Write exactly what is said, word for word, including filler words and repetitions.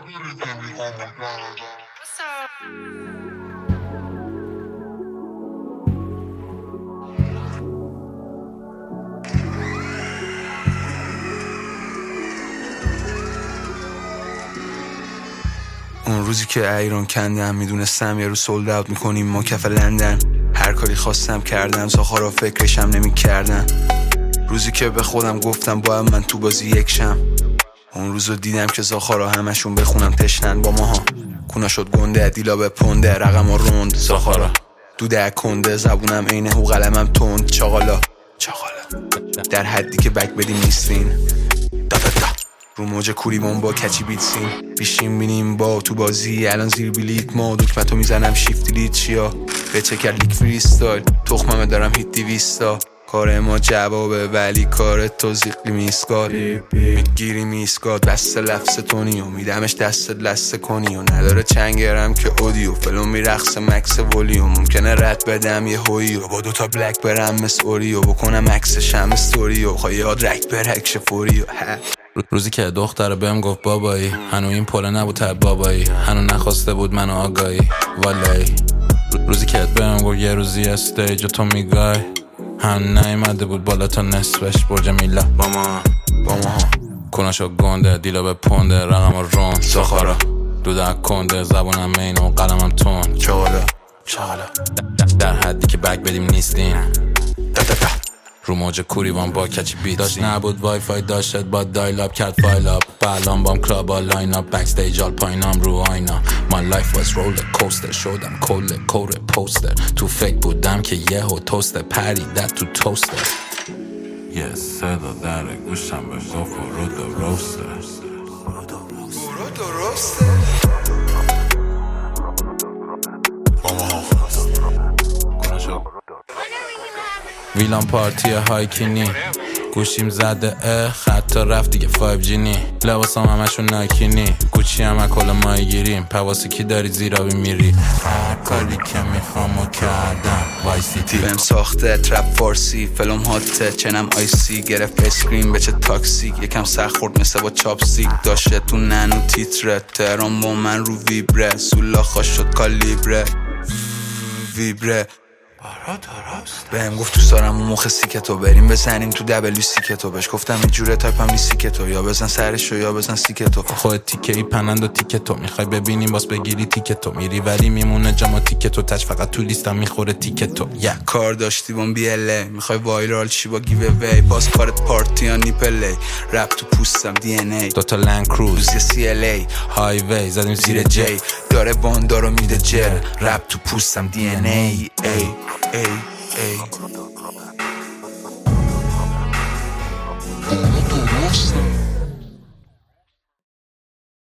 اون روزی که ایران کندم میدونستم یه روز سولد اوت میکنیم ما کف لندن. هر کاری خواستم کردم، ساخارا فکرشم نمی کردن. روزی که به خودم گفتم باید من تو بازی یکشم. اون روزو دیدم که زاخارا همشون بخونم تشنن با ماها. کونا شد گنده، دیلا به پنده، رقم و روند زاخارا دوده کنده، زبونم اینه و قلمم تند. چاقالا چاقالا در حدی که بک بدیم نیستین. دا دا دا رو موج کوریبان با کچی بیتسین. بیشیم بینیم با تو بازی الان زیر بلیت ما. دکمتو میزنم شیفت لیت چیا به چکر لیک فریستایل. تخممه دارم هیت دیویستا. کار ما جوابه ولی کار تو زیقلی میسکال. میگیری میسکال بسته لفظ تونی و میدمش دست لسته کنی و نداره چنگرم که اودیو فلوم میرخص مکس ولیوم. ممکنه رد بدم یه هویی و با دوتا بلک برم مثل اوریو بکنم عکس شم استوریو. خواهی یاد رک برک شفوریو. روزی که دختر بهم گفت بابایی هنو این پله نبود تر بابایی، هنو نخواسته بود منو آگاهی والایی. روزی که بهم گفت یه روزی استیج و تو میگای، هنو نیمده بود بالا تا نصفش برج میلا. با ما با ما کناشو گنده، دیلا به پنده، رقم و رون زاخارا دوده کنده، زبونم مین و قلمم تون. چاقالا چاقالا در حدی که بک بدیم نیستین. دا دا دا رو موج کوریبان با کچی بیت داشت نبود وای فای داشت با دایل اپ کرد فایل اپ. بلان بام کلاب ها لاین اپ بک استیج آل پایینام رو آینا. My life was roller coaster شدم کل کور پوستر. تو فکر بودم که یه هو توستر پریدت تو توستر. یه صدا در گوشم به گفت رو دو روستر. برو درسته ویلان پارتی هایکینی گوشیم زده اه خطا رفت دیگه فایو جی نی. لباسام همشون نایکینی، گوچی همه کل مایی گیریم. پواسی کی داری زیرابی میری. هر کاری که میخوامو کردم وای سیتی. بهم ساخته ترپ فارسی فلوم هاته چنم آیسی. گرفت اسکرین به چه تاکسیک یکم سخت خورد مثل با چاپسیک. داشته تو ننو تیتره تهران با من رو ویبره. سولا خوش شد کالیبره ویبره. بهم گفت تو سارم اون مخ سیکتو بریم بزنیم تو دبلیو سیکتو. بهش گفتم این جوره تایپم نیست سیکتو، یا بزن سرشو یا بزن سیکتو. خود تیکه ای پنند و تیکتو میخوای ببینیم باز بگیری تیکتو. میری ولی میمونه جاما تیکتو تچ فقط تو لیستم میخوره تیکتو. یا yeah. کار داشتی بام بی ال ای میخوای وایرال چی با گیو اوی. باز کارت پارتی ها نیپلی رپ تو پوستم دی ان ای. دوتا لند کروز یه سی ال ای های وی زدیم زیر جی داره واندارو میده جر. رپ تو پوستم دی ان ای ای ای ای